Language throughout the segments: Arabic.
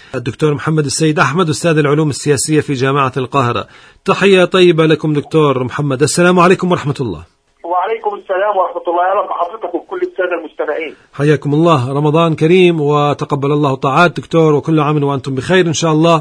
الدكتور محمد السيد أحمد، أستاذ العلوم السياسية في جامعة القاهرة. تحية طيبة لكم دكتور محمد. السلام عليكم ورحمة الله. وعليكم السلام ورحمة الله. أهلا بحضرتك وكل السادة المستمعين. حياكم الله. رمضان كريم وتقبل الله طاعات دكتور، وكل عام وأنتم بخير إن شاء الله.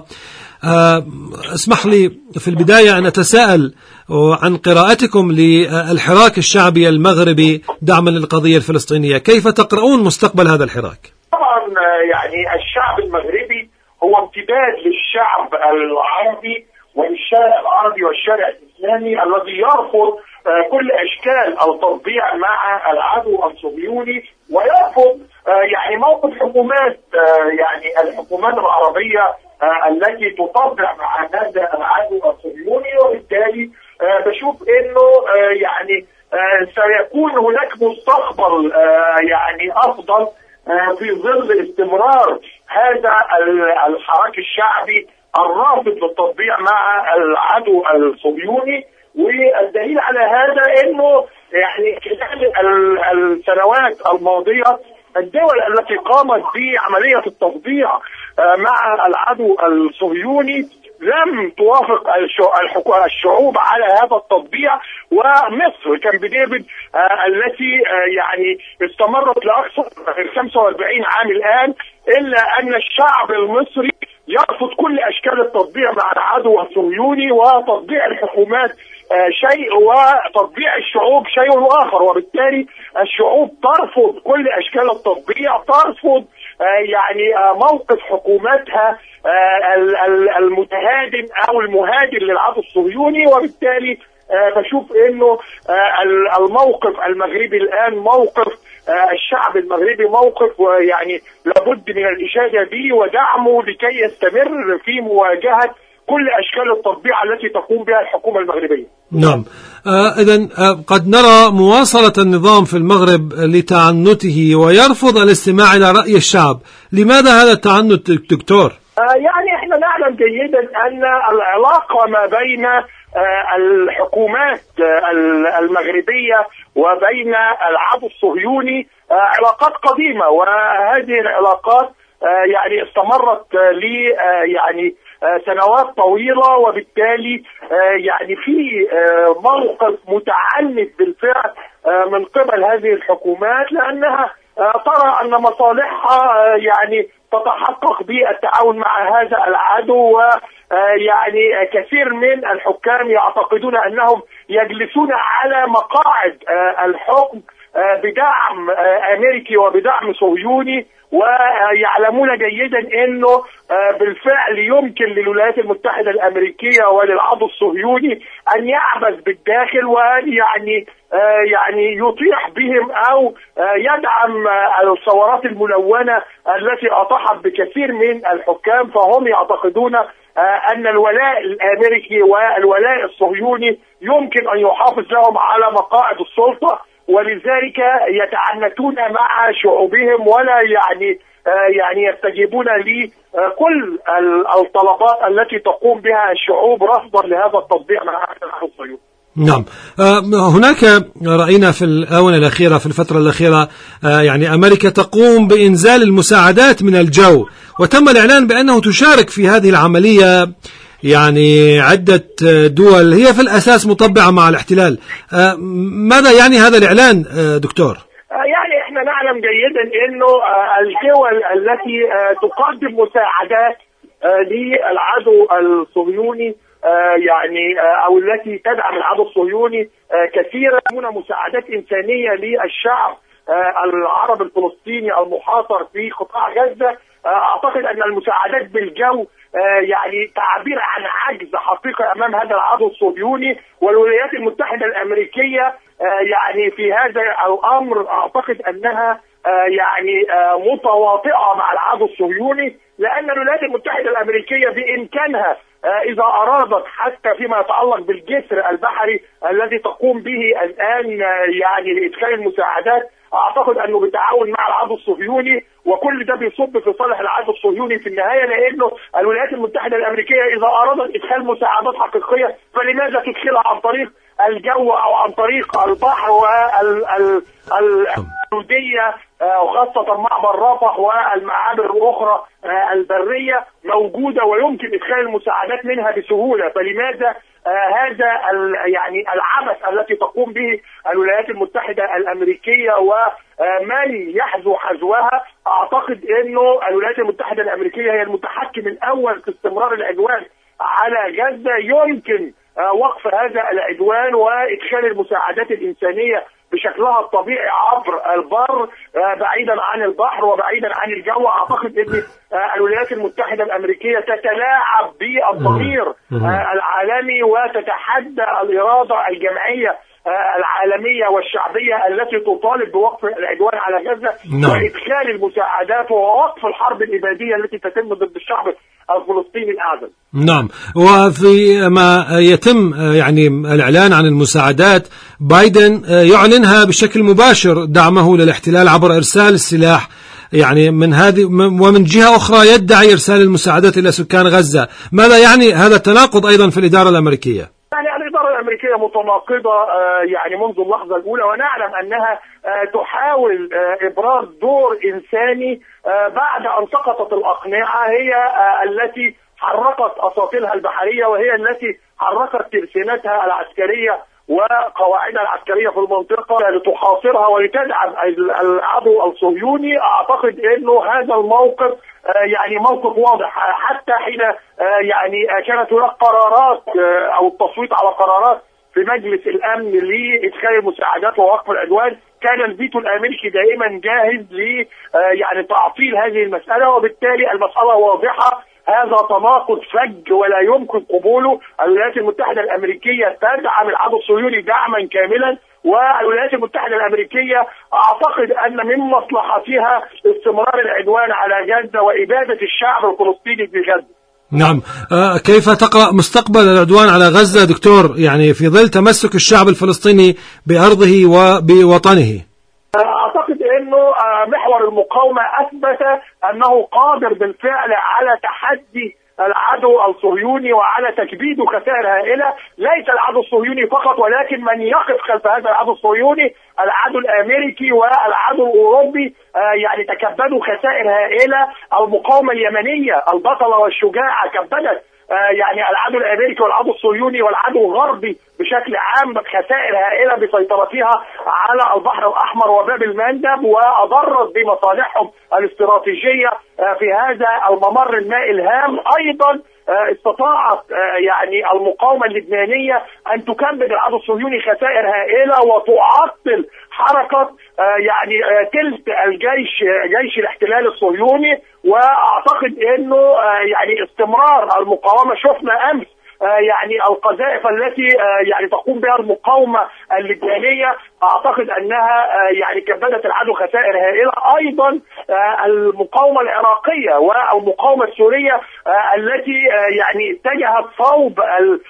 اسمح لي في البداية أن أتساءل عن قراءتكم للحراك الشعبي المغربي دعما للقضية الفلسطينية. كيف تقرؤون مستقبل هذا الحراك؟ طبعا يعني الشعب المغربي هو امتداد للشعب العربي وللشارع العربي والشارع الإسلامي الذي يرفض كل أشكال التطبيع مع العدو الصهيوني، ويرفض يعني موقف حكومات يعني الحكومات العربية التي تطبع مع هذا العدو الصهيوني. وبالتالي بشوف انه يعني سيكون هناك مستقبل يعني افضل في ظل استمرار هذا الحراك الشعبي الرافض للتطبيع مع العدو الصهيوني. والدليل على هذا انه يعني خلال السنوات الماضيه الدول التي قامت بعمليه التطبيع مع العدو الصهيوني لم توافق الشعوب على هذا التطبيع. ومصر كان بديفيد التي يعني استمرت لاكثر من 45 عام الان، الا ان الشعب المصري يرفض كل اشكال التطبيع مع العدو الصهيوني، وتطبيع الحكومات شيء وتطبيع الشعوب شيء اخر. وبالتالي الشعوب ترفض كل اشكال التطبيع، ترفض يعني موقف حكوماتها المتهادن او المهادن للعدو الصهيوني. وبالتالي بشوف انه الموقف المغربي الان موقف الشعب المغربي موقف يعني لابد من الاشاده به ودعمه لكي يستمر في مواجهه كل اشكال التطبيع التي تقوم بها الحكومه المغربيه. نعم. إذن قد نرى مواصلة النظام في المغرب لتعنته ويرفض الاستماع إلى رأي الشعب. لماذا هذا التعنت دكتور؟ يعني احنا نعلم جيدا أن العلاقة ما بين الحكومات المغربية وبين العدو الصهيوني علاقات قديمة، وهذه العلاقات يعني استمرت يعني سنوات طويلة. وبالتالي يعني في موقف متعنت بالفعل من قبل هذه الحكومات، لأنها ترى أن مصالحها يعني تتحقق بالتعاون مع هذا العدو. ويعني كثير من الحكام يعتقدون أنهم يجلسون على مقاعد الحكم بدعم أمريكي وبدعم صهيوني، ويعلمون جيدا انه بالفعل يمكن للولايات المتحدة الامريكية وللعدو الصهيوني ان يعبث بالداخل وان يعني يطيح بهم او يدعم الثورات الملونة التي اطاحت بكثير من الحكام. فهم يعتقدون ان الولاء الامريكي والولاء الصهيوني يمكن ان يحافظ لهم على مقاعد السلطة، ولذلك يتعنتون مع شعوبهم ولا يعني يستجيبون لكل الطلبات التي تقوم بها الشعوب رفضا لهذا التطبيع مع العدو الصهيوني. نعم. هناك رأينا في الآونة الأخيرة، في الفترة الأخيرة يعني أمريكا تقوم بإنزال المساعدات من الجو، وتم الإعلان بأنه تشارك في هذه العملية يعني عدة دول هي في الأساس مطبعة مع الاحتلال. ماذا يعني هذا الإعلان دكتور؟ يعني احنا نعلم جيدا انه الدول التي تقدم مساعدات للعدو الصهيوني يعني او التي تدعم العدو الصهيوني كثيرا من مساعدات انسانيه للشعب العربي الفلسطيني المحاصر في قطاع غزه. اعتقد ان المساعدات بالجو يعني تعبير عن عجز حقيقي امام هذا العدو الصهيوني، والولايات المتحده الامريكيه يعني في هذا الامر اعتقد انها يعني متواطئه مع العدو الصهيوني، لان الولايات المتحده الامريكيه بامكانها اذا ارادت حتى فيما يتعلق بالجسر البحري الذي تقوم به الان يعني لادخال المساعدات، اعتقد انه بالتعاون مع العدو الصهيوني، وكل ده بيصب في صالح العدو الصهيوني في النهايه، لانه الولايات المتحده الامريكيه اذا ارادت ادخال مساعدات حقيقيه فلماذا تدخلها عن طريق الجو او عن طريق البحر والحدودية وخاصة معبر رفح والمعابر الاخرى البرية موجودة ويمكن ادخال المساعدات منها بسهولة. فلماذا هذا يعني العبث التي تقوم به الولايات المتحدة الامريكية ومن يحذو حذوها؟ اعتقد انه الولايات المتحدة الامريكية هي المتحكم الاول في استمرار العدوان على غزة. يمكن وقف هذا العدوان وادخال المساعدات الانسانية بشكلها الطبيعي عبر البر بعيدا عن البحر وبعيدا عن الجو. اعتقد ان الولايات المتحدة الامريكية تتلاعب بالضمير العالمي وتتحدى الارادة الجمعية العالمية والشعبية التي تطالب بوقف العدوان على غزة وادخال المساعدات ووقف الحرب الابادية التي تتم ضد الشعب الفلسطيني الاعزل. نعم، وفي ما يتم يعني الإعلان عن المساعدات، بايدن يعلنها بشكل مباشر دعمه للاحتلال عبر إرسال السلاح، يعني من هذه ومن جهة أخرى يدعي إرسال المساعدات إلى سكان غزة. ماذا يعني هذا التناقض أيضا في الإدارة الأمريكية؟ يعني الإدارة الأمريكية متناقضة يعني منذ اللحظة الأولى، ونعلم أنها تحاول إبراز دور إنساني بعد أن سقطت الأقنعة. هي التي حركت أساطيلها البحرية وهي التي حركت ترسانتها العسكرية وقواعدها العسكرية في المنطقة لتحاصرها ولتدعم العدو الصهيوني. أعتقد أنه هذا الموقف يعني موقف واضح، حتى حين يعني كانت هناك قرارات أو التصويت على قرارات في مجلس الأمن لإدخال المساعدات ووقف العدوان، كان الفيتو الأمريكي دائما جاهز ل يعني تعطيل هذه المسألة، وبالتالي المسألة واضحة. هذا تناقض فج ولا يمكن قبوله. الولايات المتحدة الأمريكية تدعم العدو الصهيوني دعما كاملا، والولايات المتحدة الأمريكية أعتقد أن من مصلحتها استمرار العدوان على غزة وإبادة الشعب الفلسطيني في غزة. نعم، كيف تقرأ مستقبل العدوان على غزة دكتور، يعني في ظل تمسك الشعب الفلسطيني بأرضه وبوطنه؟ أعتقد أنه محور المقاومة أثبت أنه قادر بالفعل على تحدي العدو الصهيوني وعلى تكبيده خسائر هائلة. ليس العدو الصهيوني فقط، ولكن من يقف خلف هذا العدو الصهيوني العدو الأمريكي والعدو الأوروبي يعني تكبدوا خسائر هائلة. المقاومة اليمنية البطلة والشجاعة كبدت يعني العدو الامريكي والعدو الصهيوني والعدو الغربي بشكل عام خسائر هائله بسيطرتها على البحر الاحمر وباب المندب، واضرت بمصالحهم الاستراتيجيه في هذا الممر المائي الهام. ايضا استطاعت يعني المقاومه اللبنانيه ان تكبد العدو الصهيوني خسائر هائله وتعطل حركه يعني تلت جيش الاحتلال الصهيوني. واعتقد انه يعني استمرار المقاومه، شفنا امس يعني القذائف التي يعني تقوم بها المقاومه اللبنانيه، اعتقد انها يعني كبدت العدو خسائر هائله. ايضا المقاومه العراقيه والمقاومه السوريه التي يعني اتجهت صوب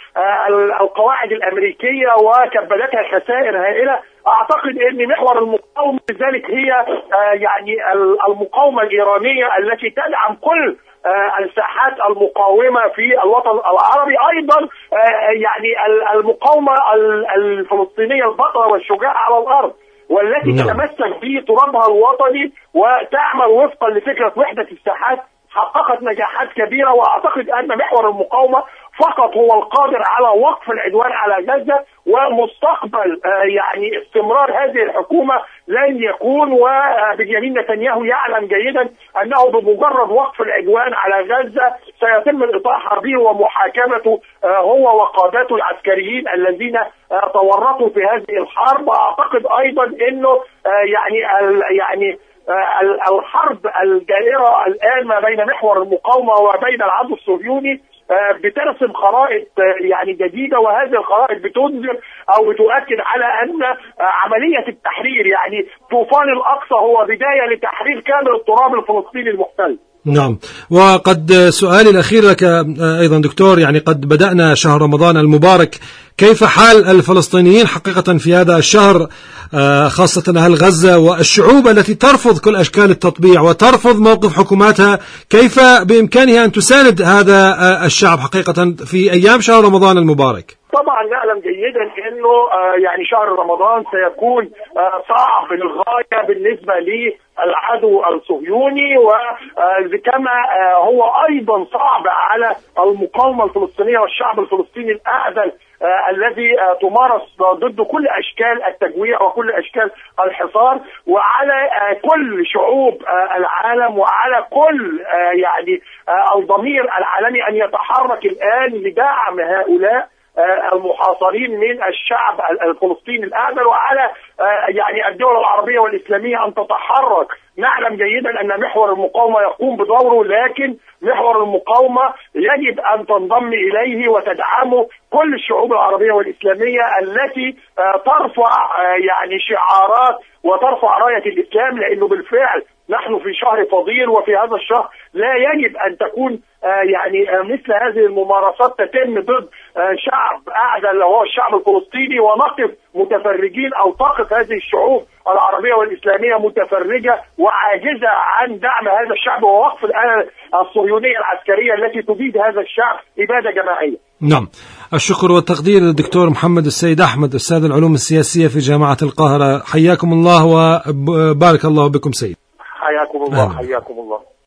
القواعد الامريكيه وكبدتها خسائر هائله. اعتقد ان محور المقاومه لذلك هي يعني المقاومه الايرانيه التي تدعم كل الساحات المقاومه في الوطن العربي. ايضا يعني المقاومه الفلسطينيه البطله والشجاعه على الارض، والتي تتمسك بترابها الوطني وتعمل وفقا لفكره وحده الساحات، حققت نجاحات كبيره. واعتقد ان محور المقاومه فقط هو القادر على وقف العدوان على غزه، ومستقبل يعني استمرار هذه الحكومه لن يكون. وبنيامين نتنياهو يعلم جيدا انه بمجرد وقف العدوان على غزه سيتم الاطاحه حربه ومحاكمته هو وقادته العسكريين الذين تورطوا في هذه الحرب. اعتقد ايضا انه يعني الحرب الدائره الان ما بين محور المقاومه وبين العدو الصهيوني بترسم خرائط يعني جديدة، وهذه الخرائط بتنذر أو بتؤكد على أن عملية التحرير يعني طوفان الأقصى هو بداية لتحرير كامل التراب الفلسطيني المحتل. نعم، وقد سؤالي الأخير لك أيضا دكتور، يعني قد بدأنا شهر رمضان المبارك، كيف حال الفلسطينيين حقيقة في هذا الشهر، خاصة أهل غزة والشعوب التي ترفض كل أشكال التطبيع وترفض موقف حكوماتها، كيف بإمكانها أن تساند هذا الشعب حقيقة في أيام شهر رمضان المبارك؟ طبعا نعلم جيدا انه يعني شهر رمضان سيكون صعب للغايه بالنسبه للعدو الصهيوني، وكما هو ايضا صعب على المقاومه الفلسطينيه والشعب الفلسطيني الاعزل الذي تمارس ضد كل اشكال التجويع وكل اشكال الحصار، وعلى كل شعوب العالم وعلى كل يعني الضمير العالمي ان يتحرك الان لدعم هؤلاء المحاصرين من الشعب الفلسطيني الأعزل، وعلى يعني الدول العربية والإسلامية أن تتحرك. نعلم جيدا أن محور المقاومة يقوم بدوره، لكن محور المقاومة يجب أن تنضم إليه وتدعمه كل الشعوب العربية والإسلامية التي ترفع يعني شعارات وترفع راية الإسلام، لأنه بالفعل نحن في شهر فضيل، وفي هذا الشهر لا يجب أن تكون يعني مثل هذه الممارسات تتم ضد شعب أعزل وهو الشعب الفلسطيني، ونقف متفرجين أو تقف هذه الشعوب العربية والإسلامية متفرجة وعاجزة عن دعم هذا الشعب ووقف الآلة الصهيونية العسكرية التي تبيد هذا الشعب إبادة جماعية. نعم، الشكر والتقدير للدكتور محمد السيد أحمد، أستاذ العلوم السياسية في جامعة القاهرة. حياكم الله وبارك الله بكم سيد. حياكم الله. حياكم الله.